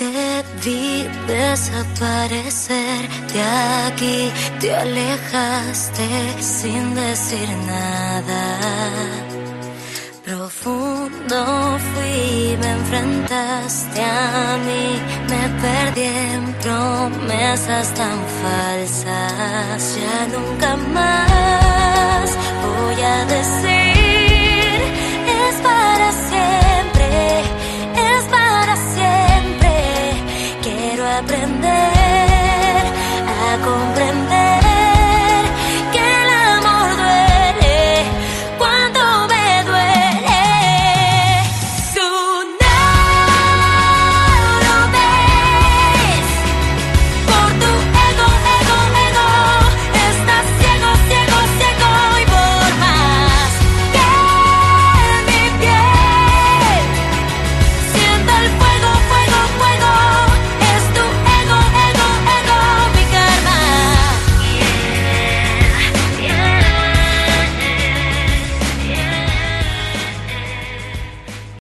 Te vi desaparecer de aquí, te alejaste sin decir nada. Profundo fui, me enfrentaste a mí, me perdí en promesas tan falsas. Ya nunca más voy a decir es para siempre, es para siempre. Quiero aprender